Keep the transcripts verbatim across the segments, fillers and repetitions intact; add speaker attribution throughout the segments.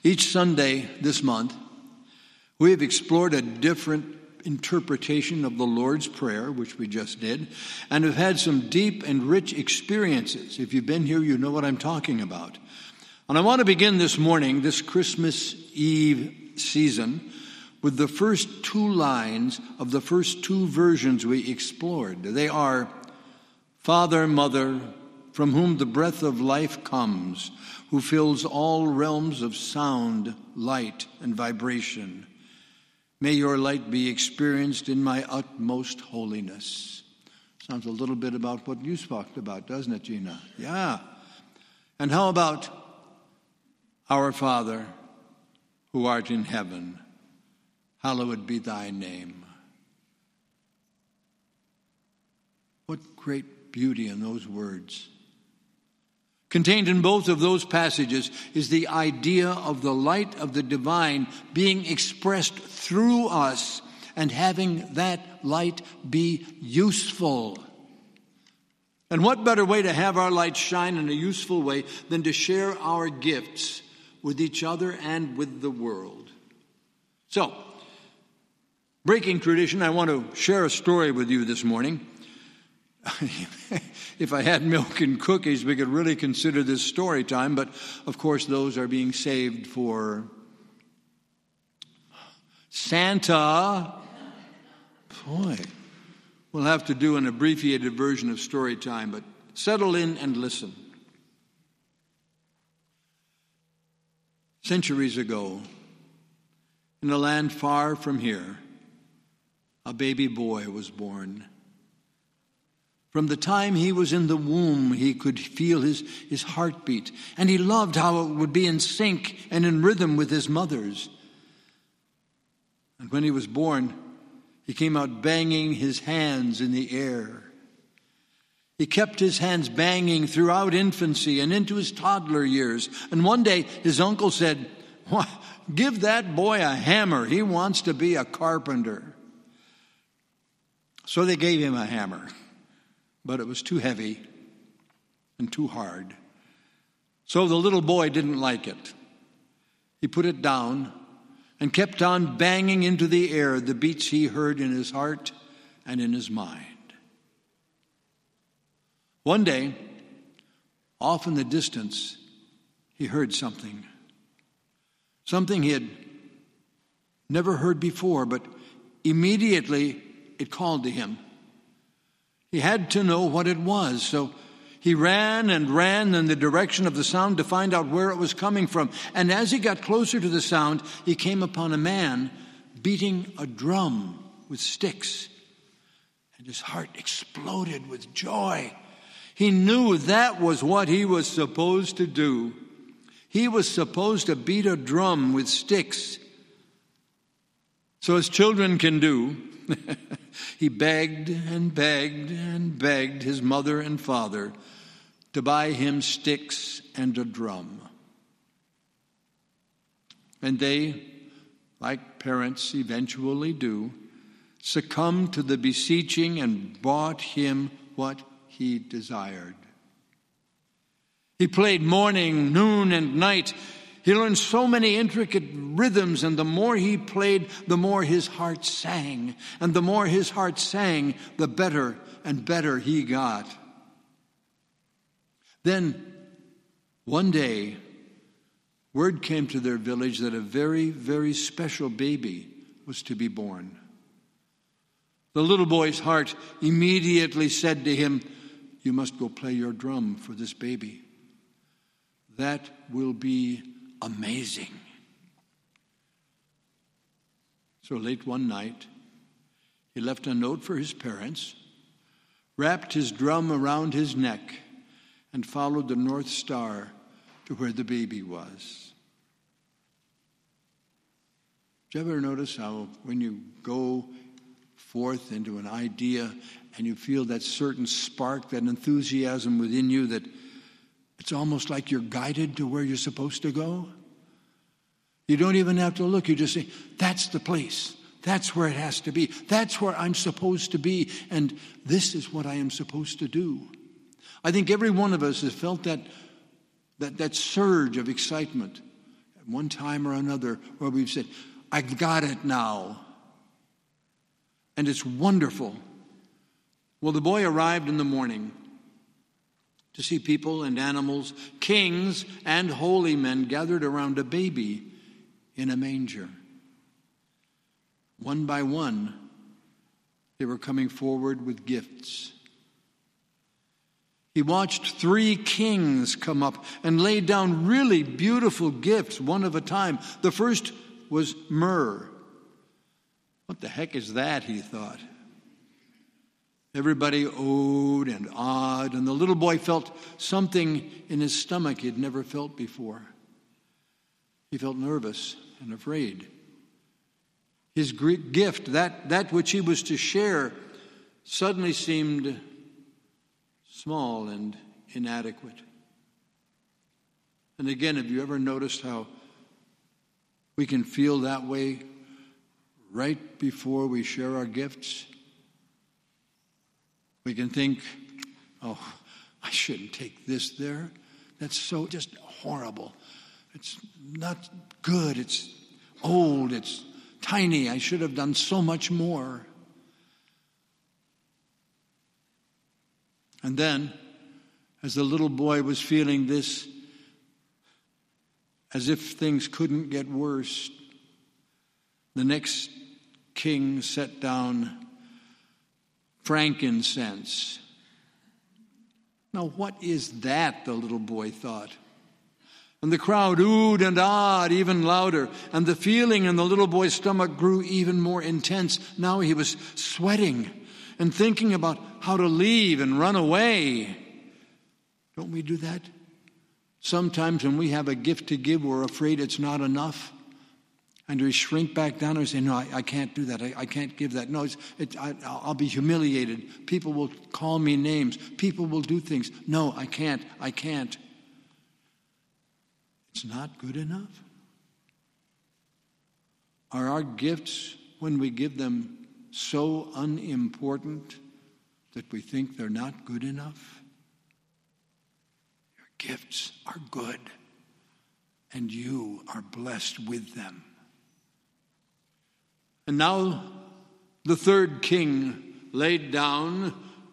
Speaker 1: Each Sunday this month, we have explored a different interpretation of the Lord's Prayer, which we just did, and have had some deep and rich experiences. If you've been here, you know what I'm talking about. And I want to begin this morning, this Christmas Eve season, with the first two lines of the first two versions we explored. They are, Father, Mother, from whom the breath of life comes, who fills all realms of sound, light, and vibration. May your light be experienced in my utmost holiness. Sounds a little bit about what you talked about, doesn't it, Gina? Yeah. And how about our Father, who art in heaven, hallowed be thy name. What great beauty in those words. Contained in both of those passages is the idea of the light of the divine being expressed through us and having that light be useful. And what better way to have our light shine in a useful way than to share our gifts with each other and with the world? So, breaking tradition, I want to share a story with you this morning. If I had milk and cookies, we could really consider this story time, but of course those are being saved for Santa. Boy, we'll have to do an abbreviated version of story time, but settle in and listen. Centuries ago, in a land far from here, a baby boy was born. From the time he was in the womb, he could feel his, his heartbeat, and he loved how it would be in sync and in rhythm with his mother's. And when he was born, he came out banging his hands in the air. He kept his hands banging throughout infancy and into his toddler years. And one day, his uncle said, "Why, give that boy a hammer. He wants to be a carpenter." So they gave him a hammer. But it was too heavy and too hard. So the little boy didn't like it. He put it down and kept on banging into the air the beats he heard in his heart and in his mind. One day, off in the distance, he heard something. Something he had never heard before, but immediately it called to him. He had to know what it was, so he ran and ran in the direction of the sound to find out where it was coming from. And as he got closer to the sound, he came upon a man beating a drum with sticks. And his heart exploded with joy. He knew that was what he was supposed to do. He was supposed to beat a drum with sticks. So as children can do, he begged and begged and begged his mother and father to buy him sticks and a drum. And they, like parents eventually do, succumbed to the beseeching and bought him what he desired. He played morning, noon, and night. He learned so many intricate rhythms, and the more he played, the more his heart sang. And the more his heart sang, the better and better he got. Then, one day, word came to their village that a very, very special baby was to be born. The little boy's heart immediately said to him, "You must go play your drum for this baby. That will be amazing." So late one night, he left a note for his parents, wrapped his drum around his neck, and followed the North Star to where the baby was. Did you ever notice how when you go forth into an idea and you feel that certain spark, that enthusiasm within you, that it's almost like you're guided to where you're supposed to go? You don't even have to look. You just say, that's the place. That's where it has to be. That's where I'm supposed to be. And this is what I am supposed to do. I think every one of us has felt that, that, that surge of excitement. one time or another where we've said, I got it now. And it's wonderful. Well, the boy arrived in the morning to see people and animals, kings and holy men gathered around a baby in a manger. One by one, they were coming forward with gifts. He watched three kings come up and lay down really beautiful gifts, one at a time. The first was myrrh. What the heck is that, he thought. Everybody owed and awed, and the little boy felt something in his stomach he'd never felt before. He felt nervous and afraid. His gift, that, that which he was to share, suddenly seemed small and inadequate. And again, have you ever noticed how we can feel that way right before we share our gifts? We can think, oh, I shouldn't take this there. That's so just horrible. It's not good. It's old. It's tiny. I should have done so much more. And then, as the little boy was feeling this, as if things couldn't get worse, the next king set down frankincense. Now, what is that, the little boy thought. And the crowd oohed and ahed even louder, and the feeling in the little boy's stomach grew even more intense. Now he was sweating and thinking about how to leave and run away. Don't we do that? Sometimes when we have a gift to give, we're afraid it's not enough. And we shrink back down and say, no, I, I can't do that. I, I can't give that. No, it's, it, I, I'll be humiliated. People will call me names. People will do things. No, I can't. I can't. It's not good enough. Are our gifts, when we give them, so unimportant that we think they're not good enough? Your gifts are good, and you are blessed with them. And now the third king laid down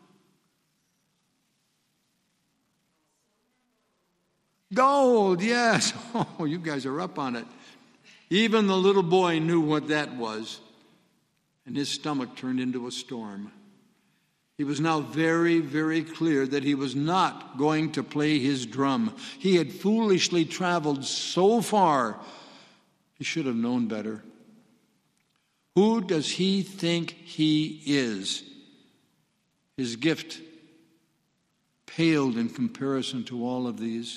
Speaker 1: gold. Yes. Oh, you guys are up on it. Even the little boy knew what that was, and his stomach turned into a storm. He was now very, very clear that he was not going to play his drum. He had foolishly traveled so far. He should have known better. Who does he think he is? His gift paled in comparison to all of these.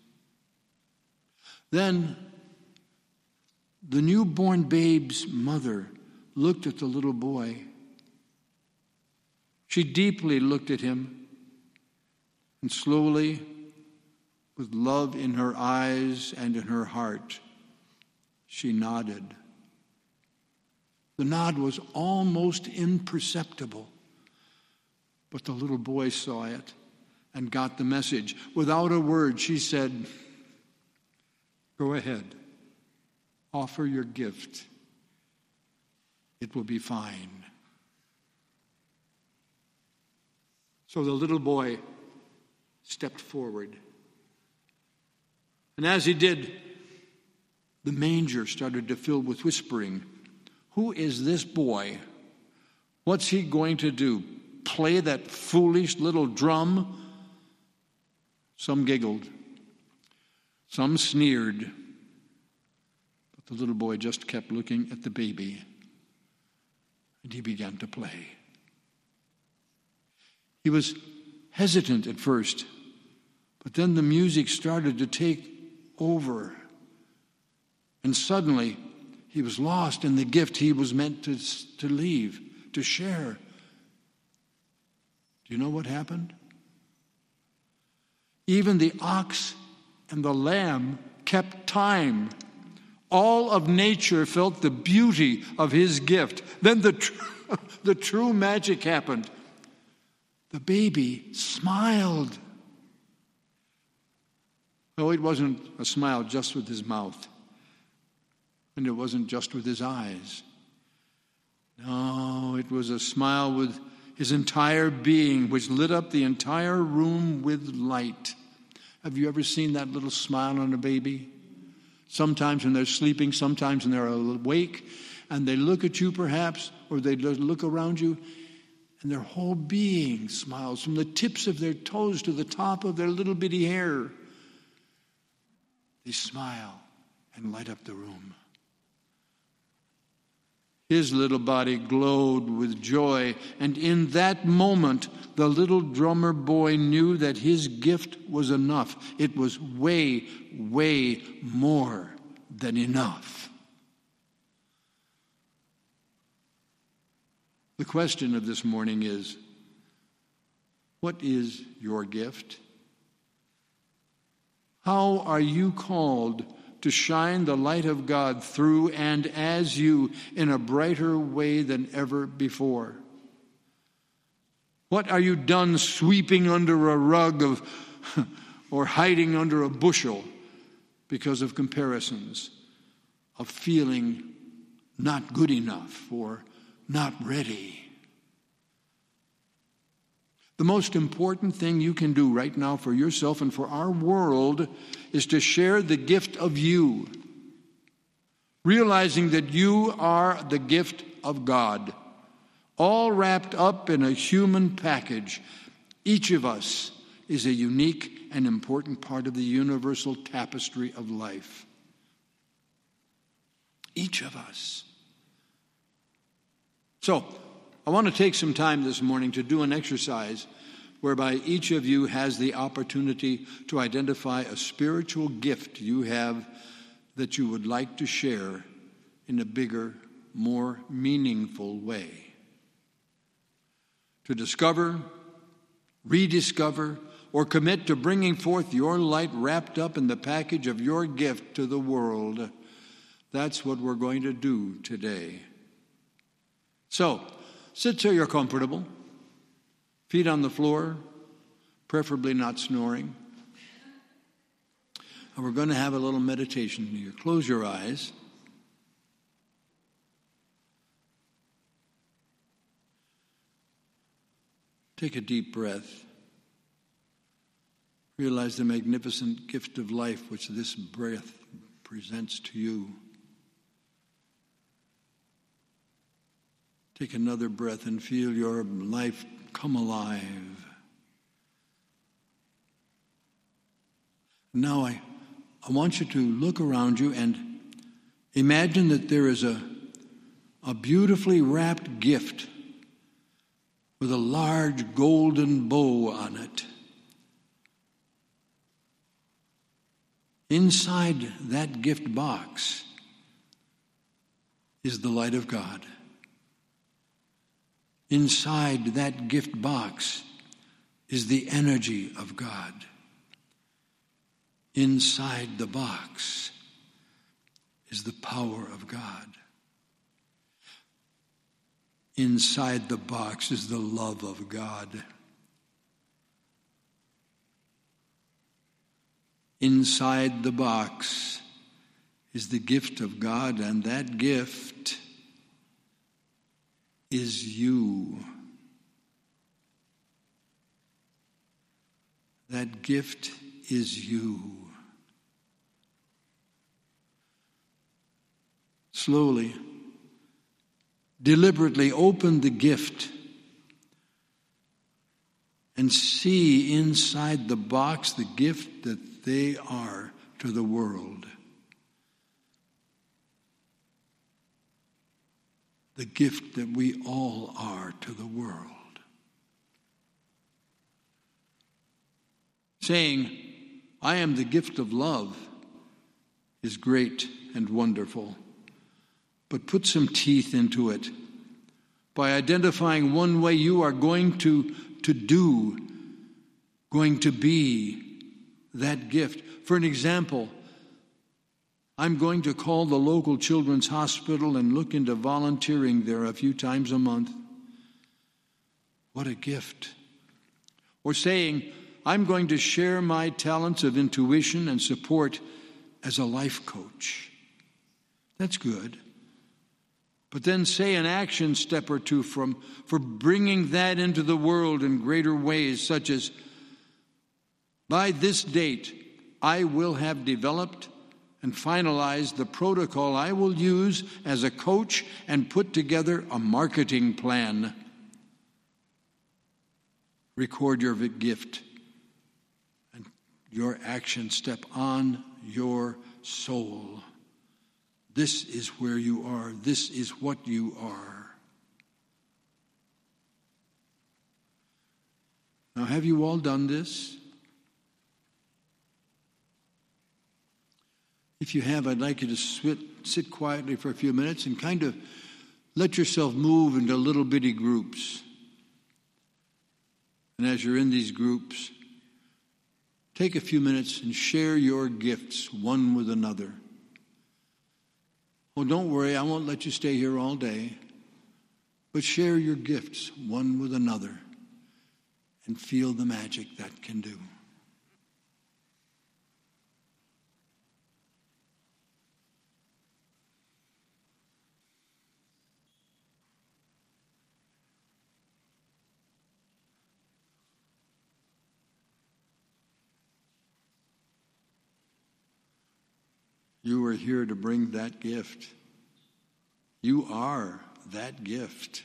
Speaker 1: Then the newborn babe's mother looked at the little boy. She deeply looked at him, and slowly, with love in her eyes and in her heart, she nodded. The nod was almost imperceptible, but the little boy saw it and got the message. Without a word, she said, "Go ahead, offer your gift. It will be fine." So the little boy stepped forward. And as he did, the manger started to fill with whispering. Who is this boy? What's he going to do? Play that foolish little drum? Some giggled. Some sneered. But the little boy just kept looking at the baby. And he began to play. He was hesitant at first, but then the music started to take over. And suddenly, he was lost in the gift he was meant to, to leave, to share. Do you know what happened? Even the ox and the lamb kept time. All of nature felt the beauty of his gift. Then the, tr- the true magic happened. The baby smiled. No, it wasn't a smile just with his mouth. And it wasn't just with his eyes. No, it was a smile with his entire being, which lit up the entire room with light. Have you ever seen that little smile on a baby? Sometimes when they're sleeping, sometimes when they're awake, and they look at you perhaps, or they look around you, and their whole being smiles, from the tips of their toes to the top of their little bitty hair. They smile and light up the room. His little body glowed with joy, and in that moment, the little drummer boy knew that his gift was enough. It was way, way more than enough. The question of this morning is, what is your gift? How are you called to shine the light of God through and as you in a brighter way than ever before? What are you done sweeping under a rug of or hiding under a bushel because of comparisons, of feeling not good enough or not ready? The most important thing you can do right now for yourself and for our world is to share the gift of you, realizing that you are the gift of God, all wrapped up in a human package. Each of us is a unique and important part of the universal tapestry of life. Each of us. So, I want to take some time this morning to do an exercise whereby each of you has the opportunity to identify a spiritual gift you have that you would like to share in a bigger, more meaningful way. To discover, rediscover, or commit to bringing forth your light wrapped up in the package of your gift to the world. That's what we're going to do today. So, sit so you're comfortable, feet on the floor, preferably not snoring. And we're going to have a little meditation here. Close your eyes. Take a deep breath. Realize the magnificent gift of life which this breath presents to you. Take another breath and feel your life come alive. Now I, I want you to look around you and imagine that there is a, a beautifully wrapped gift with a large golden bow on it. Inside that gift box is the light of God. Inside that gift box is the energy of God. Inside the box is the power of God. Inside the box is the love of God. Inside the box is the gift of God, and that gift is you. That gift is you. Slowly, deliberately open the gift and see inside the box the gift that they are to the world. The gift that we all are to the world. Saying, I am the gift of love, is great and wonderful. But put some teeth into it by identifying one way you are going to, to do, going to be that gift. For an example, I'm going to call the local children's hospital and look into volunteering there a few times a month. What a gift. Or saying, I'm going to share my talents of intuition and support as a life coach. That's good. But then say an action step or two from, for bringing that into the world in greater ways, such as, by this date, I will have developed and finalized the protocol I will use as a coach and put together a marketing plan. Record your gift and your action step on your soul. This is where you are. This is what you are. Now, have you all done this? If you have, I'd like you to sit, sit quietly for a few minutes and kind of let yourself move into little bitty groups. And as you're in these groups, take a few minutes and share your gifts one with another. Oh, don't worry, I won't let you stay here all day. But share your gifts one with another and feel the magic that can do. You are here to bring that gift. You are that gift.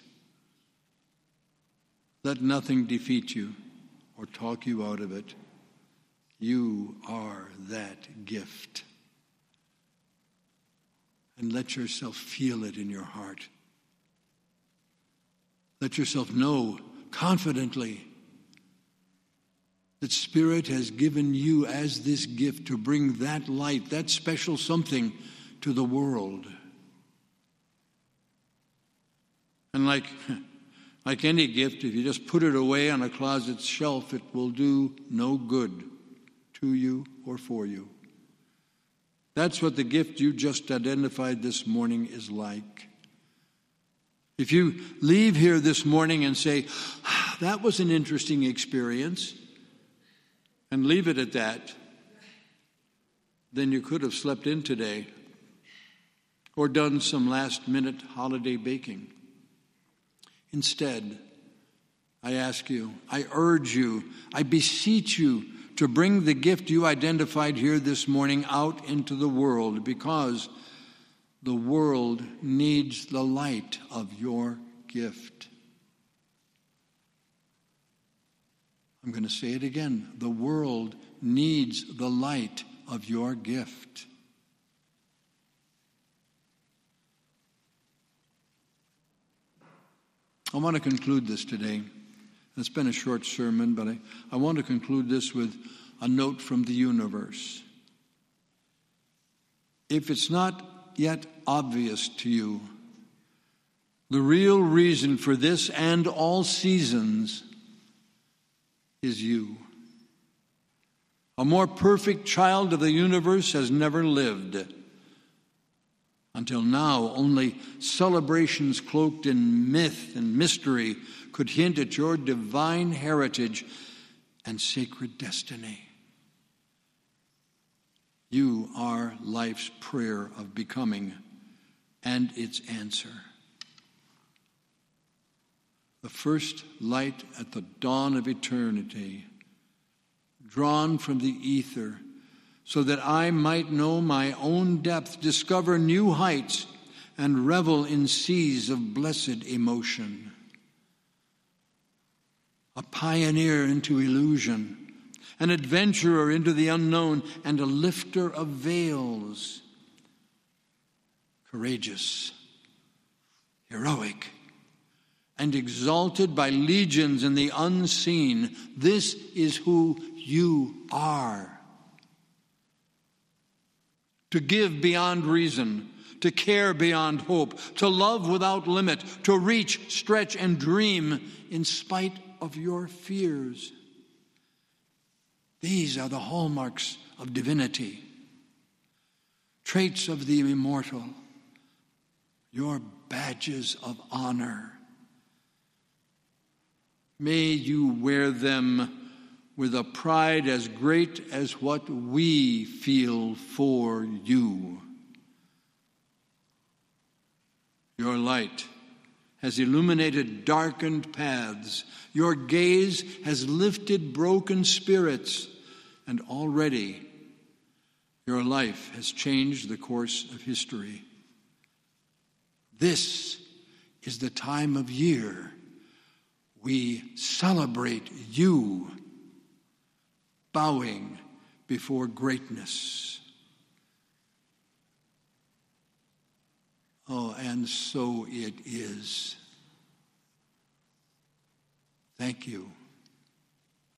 Speaker 1: Let nothing defeat you or talk you out of it. You are that gift. And let yourself feel it in your heart. Let yourself know confidently that Spirit has given you as this gift to bring that light, that special something to the world. And like, like any gift, if you just put it away on a closet shelf, it will do no good to you or for you. That's what the gift you just identified this morning is like. If you leave here this morning and say, ah, that was an interesting experience, and leave it at that, then you could have slept in today or done some last-minute holiday baking. Instead, I ask you, I urge you, I beseech you to bring the gift you identified here this morning out into the world, because the world needs the light of your gift. I'm going to say it again. The world needs the light of your gift. I want to conclude this today. It's been a short sermon, but I, I want to conclude this with a note from the universe. If it's not yet obvious to you, the real reason for this and all seasons is you. A more perfect child of the universe has never lived. Until now, only celebrations cloaked in myth and mystery could hint at your divine heritage and sacred destiny. You are life's prayer of becoming and its answer. The first light at the dawn of eternity, drawn from the ether, so that I might know my own depth, discover new heights, and revel in seas of blessed emotion. A pioneer into illusion, an adventurer into the unknown, and a lifter of veils. Courageous, heroic, and exalted by legions in the unseen. This is who you are. To give beyond reason, to care beyond hope, to love without limit, to reach, stretch, and dream in spite of your fears. These are the hallmarks of divinity, traits of the immortal, your badges of honor. May you wear them with a pride as great as what we feel for you. Your light has illuminated darkened paths. Your gaze has lifted broken spirits, and already your life has changed the course of history. This is the time of year we celebrate you, bowing before greatness. Oh, and so it is. Thank you.